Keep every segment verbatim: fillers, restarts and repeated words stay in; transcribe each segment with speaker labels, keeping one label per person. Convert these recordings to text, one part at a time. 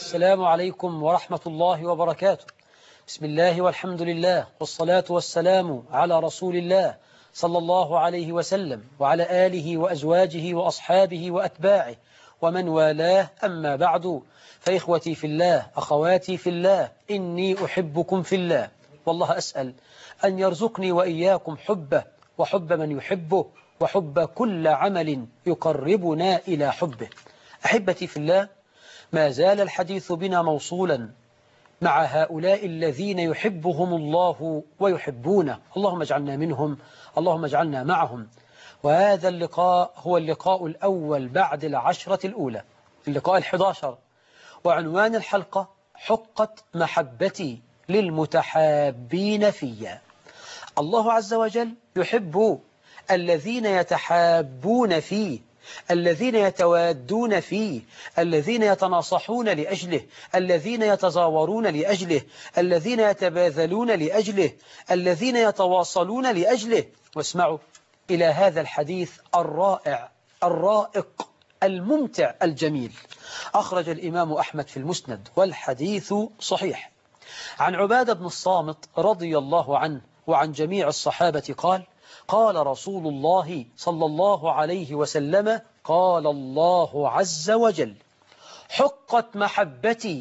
Speaker 1: السلام عليكم ورحمة الله وبركاته. بسم الله والحمد لله والصلاة والسلام على رسول الله صلى الله عليه وسلم وعلى آله وأزواجه وأصحابه وأتباعه ومن والاه، أما بعد، فإخوتي في الله، أخواتي في الله، إني أحبكم في الله، والله أسأل أن يرزقني وإياكم حبه وحب من يحبه وحب كل عمل يقربنا إلى حبه. أحبتي في الله، ما زال الحديث بنا موصولا مع هؤلاء الذين يحبهم الله ويحبونه، اللهم اجعلنا منهم، اللهم اجعلنا معهم. وهذا اللقاء هو اللقاء الأول بعد العشرة الأولى، اللقاء الحداشر، وعنوان الحلقة: حقت محبتي للمتحابين فيا. الله عز وجل يحب الذين يتحابون فيه، الذين يتوادون فيه، الذين يتناصحون لأجله، الذين يتزاورون لأجله، الذين يتباذلون لأجله، الذين يتواصلون لأجله. واسمعوا إلى هذا الحديث الرائع الرائق الممتع الجميل. أخرج الإمام أحمد في المسند والحديث صحيح، عن عبادة بن الصامت رضي الله عنه وعن جميع الصحابة قال: قال رسول الله صلى الله عليه وسلم: قال الله عز وجل: حقت محبتي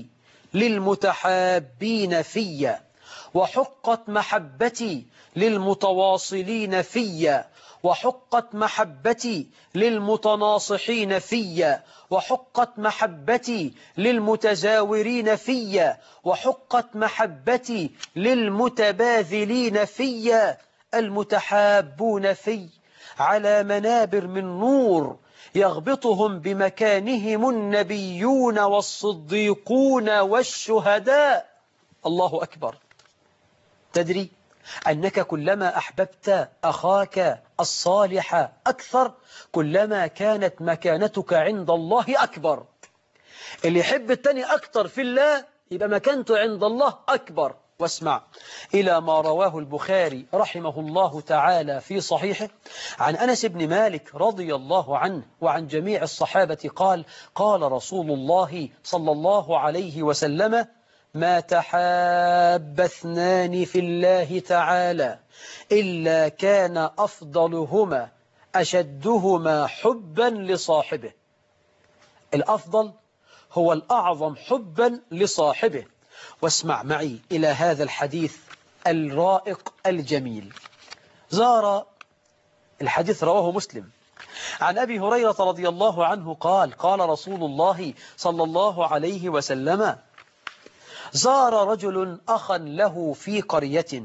Speaker 1: للمتحابين فيا، وحقت محبتي للمتواصلين فيا، وحقت محبتي للمتناصحين فيا، وحقت محبتي للمتزاورين فيا، وحقت محبتي للمتباذلين فيا. المتحابون في على منابر من نور يغبطهم بمكانهم النبيون والصديقون والشهداء. الله أكبر. تدري أنك كلما أحببت أخاك الصالح أكثر كلما كانت مكانتك عند الله أكبر. اللي يحب التاني أكثر في الله يبقى مكانته عند الله أكبر. واسمع إلى ما رواه البخاري رحمه الله تعالى في صحيحه عن أنس بن مالك رضي الله عنه وعن جميع الصحابة قال: قال رسول الله صلى الله عليه وسلم: ما تحاب اثنان في الله تعالى إلا كان أفضلهما أشدهما حبا لصاحبه. الأفضل هو الأعظم حبا لصاحبه. واسمع معي إلى هذا الحديث الرائق الجميل. زار الحديث رواه مسلم عن أبي هريرة رضي الله عنه قال: قال رسول الله صلى الله عليه وسلم: زار رجل أخا له في قرية،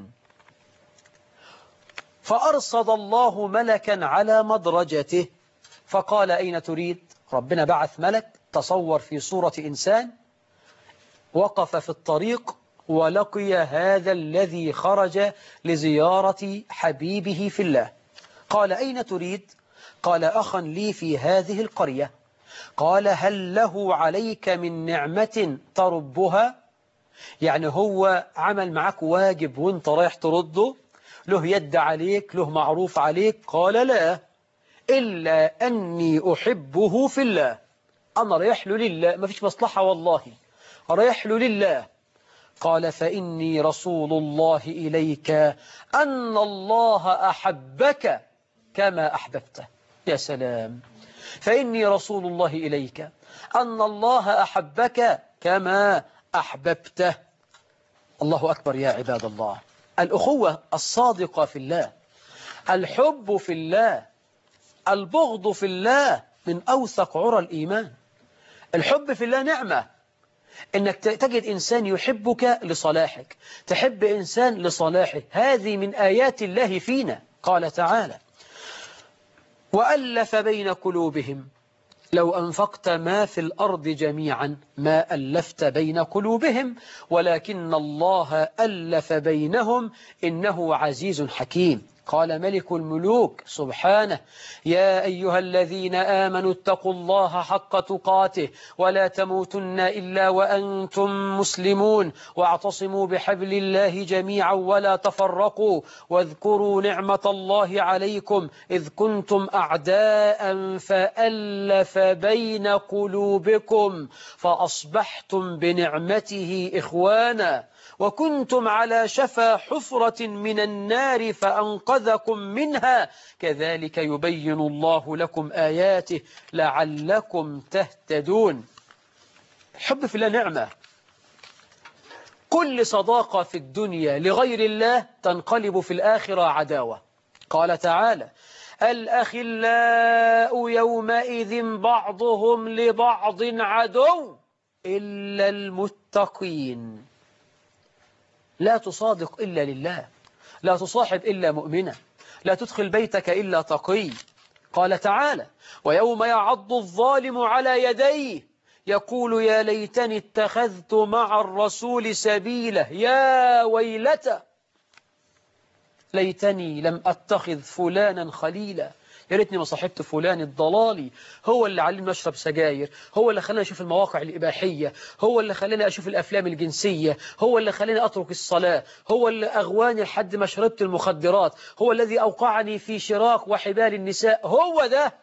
Speaker 1: فأرصد الله ملكا على مدرجته، فقال: أين تريد؟ ربنا بعث ملك تصور في صورة إنسان، وقف في الطريق ولقي هذا الذي خرج لزيارة حبيبه في الله. قال: أين تريد؟ قال: أخا لي في هذه القرية. قال: هل له عليك من نعمة تربها؟ يعني هو عمل معك واجب وانت رايح ترده؟ له يد عليك؟ له معروف عليك؟ قال: لا، إلا أني أحبه في الله. أنا رايح له لله، ما فيش مصلحة والله، رايح له لله. قال: فإني رسول الله إليك أن الله أحبك كما أحببته. يا سلام. فإني رسول الله إليك أن الله أحبك كما أحببته. الله أكبر يا عباد الله. الأخوة الصادقة في الله، الحب في الله، البغض في الله من أوثق عرى الإيمان. الحب في الله نعمة، إنك تجد إنسان يحبك لصلاحك، تحب إنسان لصلاحه، هذه من آيات الله فينا. قال تعالى: وألف بين قلوبهم لو أنفقت ما في الأرض جميعا ما ألفت بين قلوبهم ولكن الله ألف بينهم إنه عزيز حكيم. قال ملك الملوك سبحانه: يا أيها الذين آمنوا اتقوا الله حق تقاته ولا تموتن إلا وأنتم مسلمون واعتصموا بحبل الله جميعا ولا تفرقوا واذكروا نعمة الله عليكم إذ كنتم أعداء فألف بين قلوبكم فأصبحتم بنعمته إخوانا وكنتم على شفا حفرة من النار فأنقذكم منها كذلك يبين الله لكم آياته لعلكم تهتدون. الحب في الله نعمة. كل صداقة في الدنيا لغير الله تنقلب في الآخرة عداوة. قال تعالى: الأخلاء يومئذ بعضهم لبعض عدو إلا المتقين. لا تصادق إلا لله، لا تصاحب إلا مؤمنة، لا تدخل بيتك إلا تقي. قال تعالى: ويوم يعض الظالم على يديه يقول يا ليتني اتخذت مع الرسول سبيلا يا ويلتى ليتني لم أتخذ فلانا خليلا. يا ريتني ما صاحبت فلان الضلالي، هو اللي علمني أشرب سجاير، هو اللي خلاني أشوف المواقع الإباحية، هو اللي خلاني أشوف الأفلام الجنسية، هو اللي خلاني أترك الصلاة، هو اللي أغواني لحد ما شربت المخدرات، هو الذي أوقعني في شراك وحبال النساء، هو ده.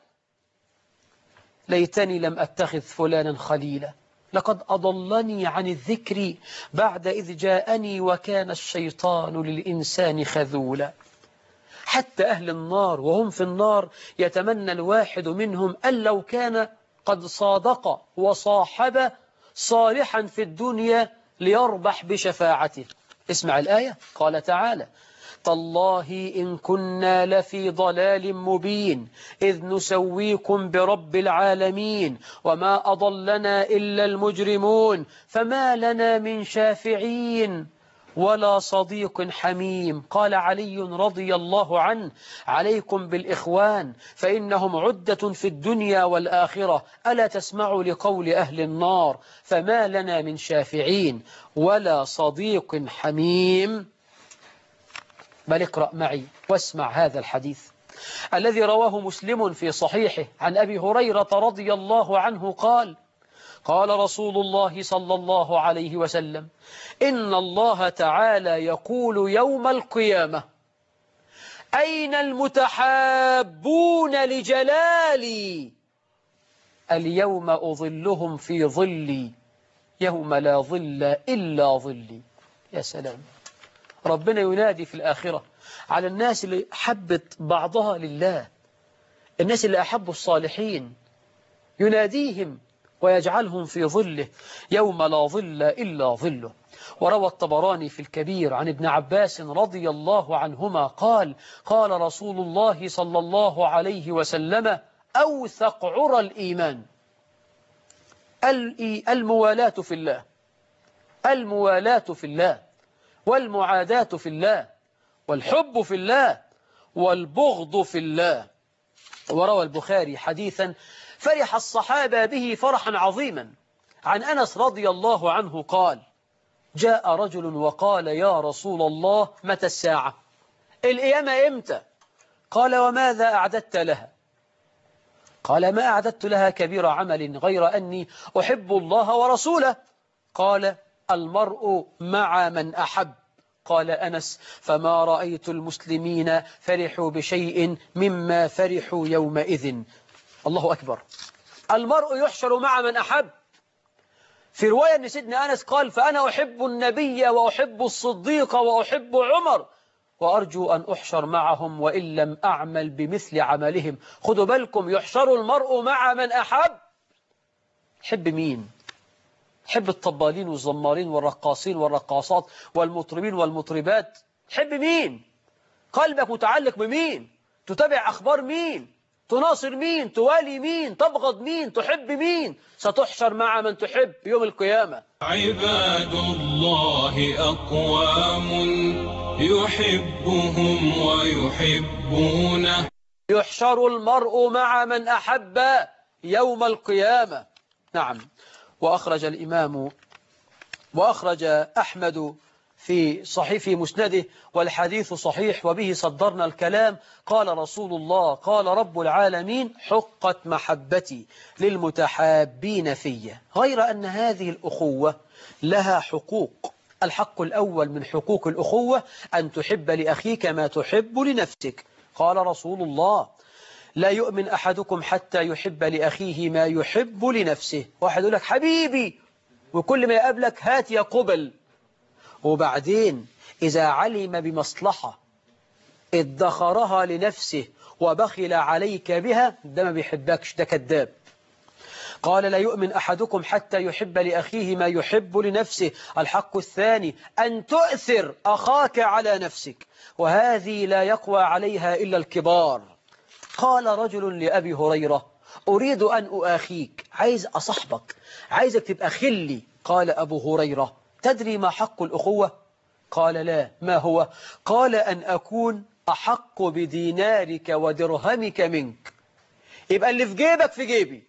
Speaker 1: ليتني لم أتخذ فلانا خليلا لقد أضلني عن الذكر بعد إذ جاءني وكان الشيطان للإنسان خذولا. حتى أهل النار وهم في النار يتمنى الواحد منهم أن لو كان قد صادق وصاحب صالحا في الدنيا ليربح بشفاعته. اسمع الآية. قال تعالى: تالله إن كنا لفي ضلال مبين إذ نسويكم برب العالمين وما أضلنا إلا المجرمون فما لنا من شافعين ولا صديق حميم. قال علي رضي الله عنه: عليكم بالإخوان فإنهم عدة في الدنيا والآخرة. ألا تسمعوا لقول أهل النار فما لنا من شافعين ولا صديق حميم. بل اقرأ معي واسمع هذا الحديث الذي رواه مسلم في صحيحه عن أبي هريرة رضي الله عنه قال: قال رسول الله صلى الله عليه وسلم: إن الله تعالى يقول يوم القيامة: أين المتحابون لجلالي؟ اليوم أظلهم في ظلي يوم لا ظل إلا ظلي. يا سلام. ربنا ينادي في الآخرة على الناس اللي حبت بعضها لله، الناس اللي أحبوا الصالحين، يناديهم ويجعلهم في ظله يوم لا ظل إلا ظله. وروى الطبراني في الكبير عن ابن عباس رضي الله عنهما قال: قال رسول الله صلى الله عليه وسلم: أوثق عرى الإيمان الموالاة في الله، الموالاة في الله والمعاداة في الله والحب في الله والبغض في الله. وروى البخاري حديثا فرح الصحابة به فرحا عظيما عن أنس رضي الله عنه قال: جاء رجل وقال: يا رسول الله متى الساعة؟ القيامة إمتى؟ قال: وماذا أعددت لها؟ قال: ما أعددت لها كبير عمل غير أني أحب الله ورسوله. قال: المرء مع من أحب. قال أنس: فما رأيت المسلمين فرحوا بشيء مما فرحوا يومئذ. الله أكبر. المرء يحشر مع من أحب. في رواية أن سيدنا أنس قال: فأنا أحب النبي وأحب الصديق وأحب عمر وأرجو أن أحشر معهم وإن لم أعمل بمثل عملهم. خذوا بالكم، يحشر المرء مع من أحب. حب مين؟ حب الطبالين والزمارين والرقاصين والرقاصات والمطربين والمطربات؟ حب مين؟ قلبك متعلق بمين؟ تتابع أخبار مين؟ تناصر مين؟ توالي مين؟ تبغض مين؟ تحب مين؟ ستحشر مع من تحب يوم القيامة.
Speaker 2: عباد الله أقوام يحبهم ويحبونه.
Speaker 1: يحشر المرء مع من أحب يوم القيامة. نعم. وأخرج الإمام وأخرج أحمد في صحيح في مسنده والحديث صحيح وبه صدرنا الكلام. قال رسول الله قال رب العالمين حقت محبتي للمتحابين في، غير أن هذه الأخوة لها حقوق. الحق الأول من حقوق الأخوة أن تحب لأخيك ما تحب لنفسك. قال رسول الله لا يؤمن أحدكم حتى يحب لأخيه ما يحب لنفسه. واحد يقول لك حبيبي وكل ما يقابلك هات يا قبل، وبعدين إذا علم بمصلحة ادخرها لنفسه وبخل عليك بها، ده ما بيحبكش، ده كذاب. قال لا يؤمن أحدكم حتى يحب لأخيه ما يحب لنفسه. الحق الثاني أن تؤثر أخاك على نفسك، وهذه لا يقوى عليها إلا الكبار. قال رجل لأبي هريرة أريد أن أؤاخيك، عايز أصحبك، عايزك تبقى خلي. قال أبو هريرة تدري ما حق الأخوة؟ قال لا، ما هو؟ قال أن أكون أحق بدينارك ودرهمك منك. يبقى اللي في جيبك في جيبي،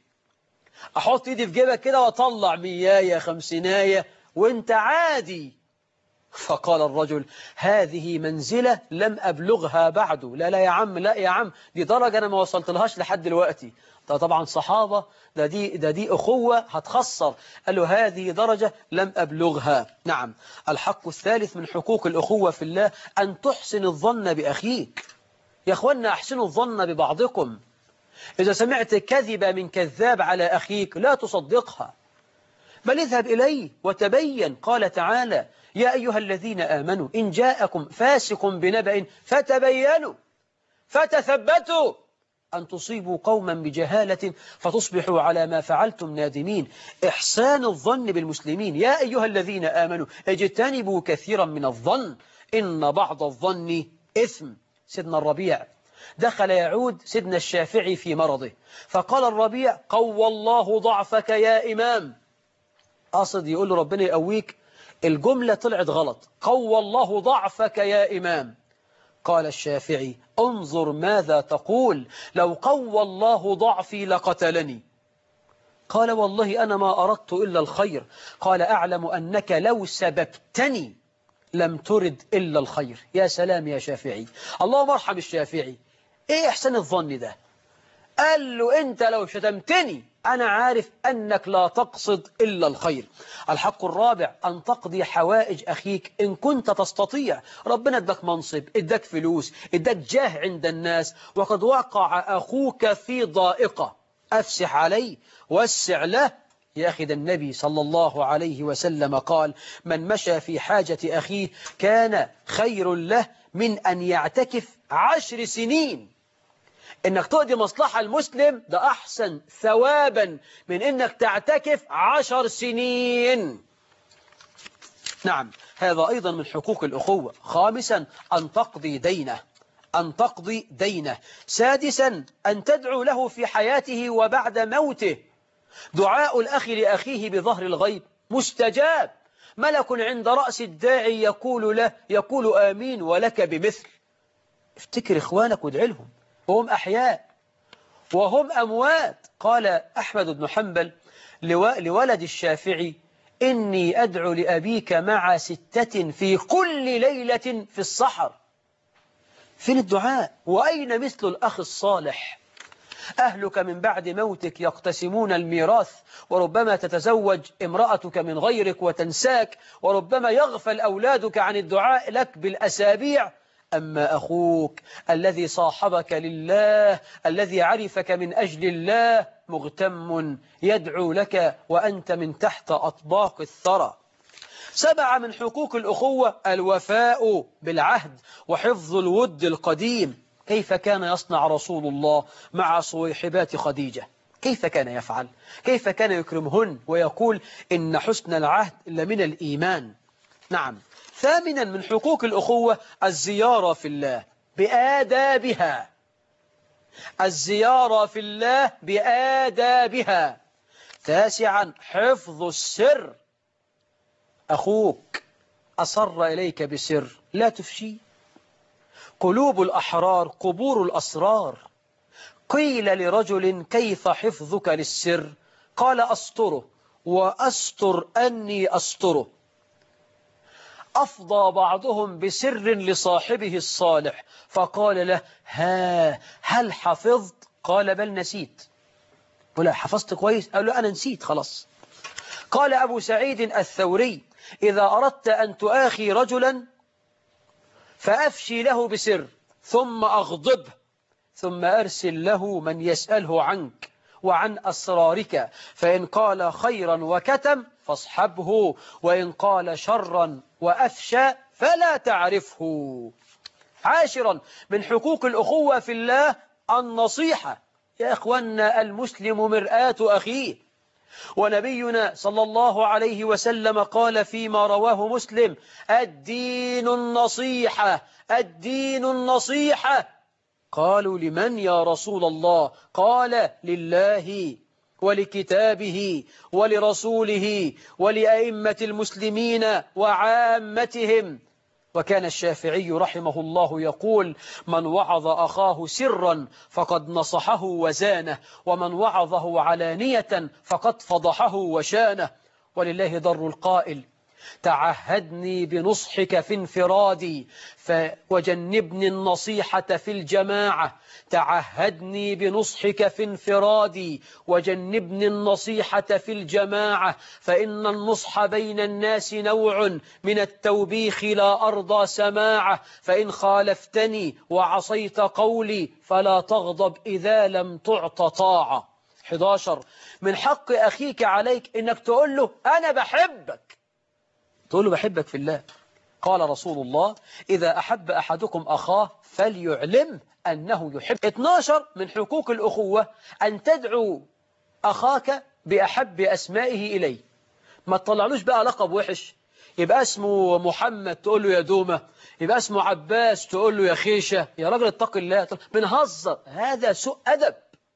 Speaker 1: أحط إيدي في جيبك كده وأطلع مياية خمسيناية وانت عادي. فقال الرجل هذه منزلة لم أبلغها بعد. لا لا يا عم، لا يا عم، دي درجة أنا ما وصلت لهاش لحد دلوقتي. ده طبعا صحابة، ده دي, ده دي أخوة هتخسر. قال له هذه درجة لم أبلغها. نعم. الحق الثالث من حقوق الأخوة في الله أن تحسن الظن بأخيك. يا أخوانا أحسنوا الظن ببعضكم. إذا سمعت كذبة من كذاب على أخيك لا تصدقها، بل اذهب إليه وتبين. قال تعالى يا أيها الذين آمنوا إن جاءكم فاسق بنبأ فتبينوا فتثبتوا أن تصيبوا قوما بجهالة فتصبحوا على ما فعلتم نادمين. إحسان الظن بالمسلمين. يا أيها الذين آمنوا اجتنبوا كثيرا من الظن إن بعض الظن إثم. سيدنا الربيع دخل يعود سيدنا الشافعي في مرضه، فقال الربيع قوى الله ضعفك يا إمام. قصد يقول له ربنا يقويك، الجملة طلعت غلط، قوى الله ضعفك يا إمام. قال الشافعي انظر ماذا تقول، لو قوى الله ضعفي لقتلني. قال والله أنا ما أردت إلا الخير. قال أعلم أنك لو سببتني لم ترد إلا الخير. يا سلام يا شافعي، اللهم ارحم الشافعي. إيه إحسان الظن ده؟ قال له أنت لو شتمتني أنا عارف أنك لا تقصد إلا الخير. الحق الرابع أن تقضي حوائج أخيك إن كنت تستطيع. ربنا اداك منصب، اداك فلوس، اداك جاه عند الناس، وقد وقع أخوك في ضائقة، أفسح عليه وسع له. يا أخي ده النبي صلى الله عليه وسلم قال من مشى في حاجة أخيه كان خير له من أن يعتكف عشر سنين. إنك تقضي مصلحة المسلم ده أحسن ثوابا من إنك تعتكف عشر سنين. نعم، هذا أيضا من حقوق الأخوة. خامسا أن تقضي دينه، أن تقضي دينه. سادسا أن تدعو له في حياته وبعد موته. دعاء الأخ لأخيه بظهر الغيب مستجاب. ملك عند رأس الداعي يقول له يقول آمين ولك بمثل. افتكر إخوانك وادعي لهم وهم أحياء وهم أموات. قال أحمد بن حنبل لولد الشافعي إني أدعو لأبيك مع ستة في كل ليلة في السحر. فين الدعاء؟ وأين مثل الأخ الصالح؟ أهلك من بعد موتك يقتسمون الميراث، وربما تتزوج امرأتك من غيرك وتنساك، وربما يغفل أولادك عن الدعاء لك بالأسابيع. أما أخوك الذي صاحبك لله، الذي عرفك من أجل الله، مغتم يدعو لك وأنت من تحت أطباق الثرى. سبعة من حقوق الأخوة الوفاء بالعهد وحفظ الود القديم. كيف كان يصنع رسول الله مع صويحبات خديجة؟ كيف كان يفعل؟ كيف كان يكرمهن ويقول إن حسن العهد لمن الإيمان؟ نعم. ثامنا من حقوق الأخوة الزيارة في الله بآدابها. الزيارة في الله بآدابها. تاسعا حفظ السر. أخوك أصر إليك بسر لا تفشي. قلوب الأحرار قبور الأسرار. قيل لرجل كيف حفظك للسر؟ قال أستره وأستر أني أستره. أفضى بعضهم بسر لصاحبه الصالح فقال له ها هل حفظت؟ قال بل نسيت. ولا حفظت كويس؟ قال له أنا نسيت خلاص. قال أبو سعيد الثوري إذا أردت أن تؤاخي رجلا فأفشي له بسر ثم أغضبه ثم أرسل له من يسأله عنك وعن أسرارك، فإن قال خيرا وكتم فاصحبه، وإن قال شرا وأفشى فلا تعرفه. عاشرا من حقوق الأخوة في الله النصيحة. يا إخوانا المسلم مرآة أخيه، ونبينا صلى الله عليه وسلم قال فيما رواه مسلم الدين النصيحة الدين النصيحة. قالوا لمن يا رسول الله؟ قال لله ولكتابه ولرسوله ولأئمة المسلمين وعامتهم. وكان الشافعي رحمه الله يقول من وعظ أخاه سرا فقد نصحه وزانه، ومن وعظه علانية فقد فضحه وشانه. ولله ضر القائل تعهدني بنصحك في انفرادي وجنبني النصيحة في الجماعة. تعهدني بنصحك في انفرادي وجنبني النصيحة في الجماعة، فإن النصح بين الناس نوع من التوبيخ لا أرضى سماعه، فإن خالفتني وعصيت قولي فلا تغضب إذا لم تعط طاعة. أحد عشر من حق أخيك عليك إنك تقول له أنا بحبك، تقول له بحبك في الله. قال رسول الله إذا أحب أحدكم أخاه فليعلم أنه يحب. اثناشر من حقوق الأخوة أن تدعو أخاك بأحب أسمائه إليه. ما تطلعلوش بقى لقب وحش، يبقى اسمه محمد تقول له يا دومة، يبقى اسمه عباس تقول له يا خيشة. يا راجل اتق الله، بنهزر، هذا سوء أدب.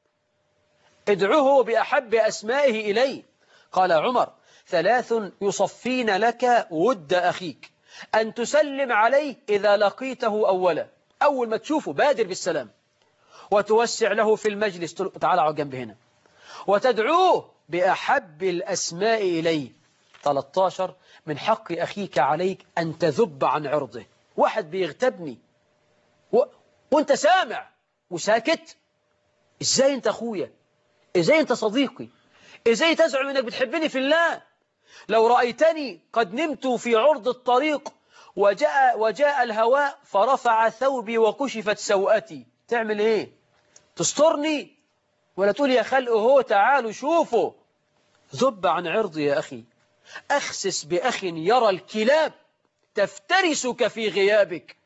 Speaker 1: ادعوه بأحب أسمائه إليه. قال عمر ثلاث يصفين لك ود أخيك: أن تسلم عليه إذا لقيته أولا، أول ما تشوفه بادر بالسلام، وتوسع له في المجلس، تعال اقعد جنب هنا، وتدعوه بأحب الأسماء إليه. ثلاثة عشر من حق أخيك عليك أن تذب عن عرضه. واحد بيغتبني و... وانت سامع وساكت، ازاي انت أخويا؟ ازاي انت صديقي؟ ازاي تزعم انك بتحبني في الله؟ لو رأيتني قد نمت في عرض الطريق وجاء, وجاء الهواء فرفع ثوبي وكشفت سوءتي، تعمل ايه؟ تسترني ولا تقول يا خلق هو تعالوا شوفوا؟ ذب عن عرضي يا أخي. أخسس بأخ يرى الكلاب تفترسك في غيابك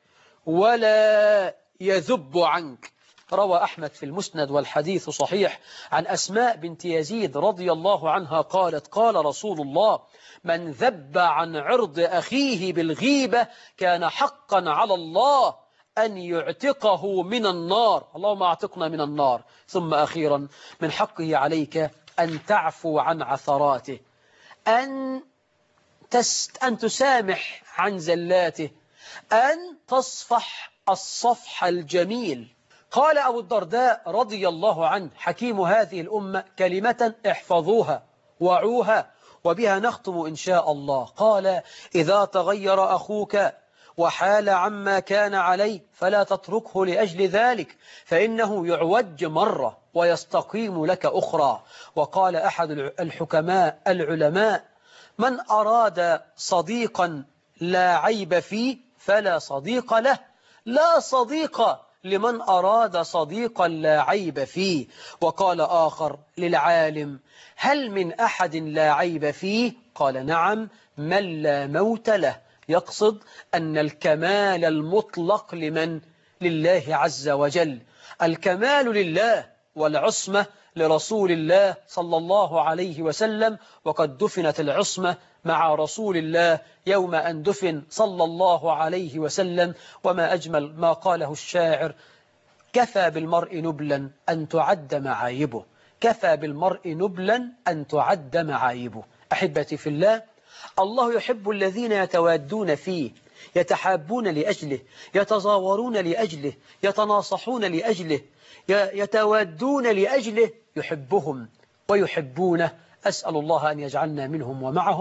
Speaker 1: ولا يذب عنك. روى أحمد في المسند والحديث صحيح عن أسماء بنت يزيد رضي الله عنها قالت قال رسول الله من ذب عن عرض أخيه بالغيبة كان حقا على الله أن يعتقه من النار. اللهم اعتقنا من النار. ثم أخيرا من حقه عليك أن تعفو عن عثراته، أن, تست أن تسامح عن زلاته، أن تصفح الصفح الجميل. قال أبو الدرداء رضي الله عنه حكيم هذه الأمة كلمة احفظوها وعوها وبها نختم إن شاء الله. قال إذا تغير أخوك وحال عما كان عليه فلا تتركه لأجل ذلك، فإنه يعوج مرة ويستقيم لك أخرى. وقال أحد الحكماء العلماء من أراد صديقا لا عيب فيه فلا صديق له، لا صديق لمن أراد صديقا لا عيب فيه. وقال آخر للعالم هل من أحد لا عيب فيه؟ قال نعم، من لا موت له. يقصد أن الكمال المطلق لمن؟ لله عز وجل. الكمال لله والعصمة لرسول الله صلى الله عليه وسلم، وقد دفنت العصمة مع رسول الله يوم أن دفن صلى الله عليه وسلم. وما أجمل ما قاله الشاعر كفى بالمرء نبلا أن تعد معايبه، كفى بالمرء نبلا أن تعد معايبه. أحبتي في الله، الله يحب الذين يتوادون فيه، يتحابون لأجله، يتزاورون لأجله، يتناصحون لأجله، يتوادون لأجله، يحبهم ويحبونه. أسأل الله أن يجعلنا منهم ومعهم،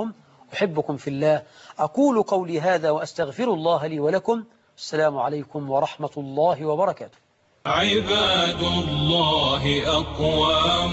Speaker 1: أحبكم في الله. أقول قولي هذا وأستغفر الله لي ولكم. السلام عليكم ورحمة الله وبركاته.
Speaker 2: عباد الله أقوام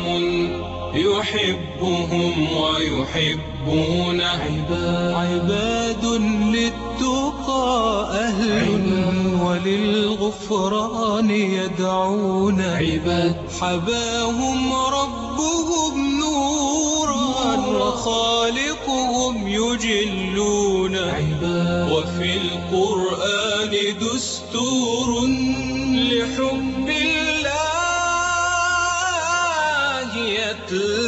Speaker 2: يحبهم ويحبونه.
Speaker 3: عباد للتقى أهل وللغفران يدعون. عباد حباهم ربهم نورا وخالقهم يجلون. عباد وفي القرآن دستور لحب الله يتلى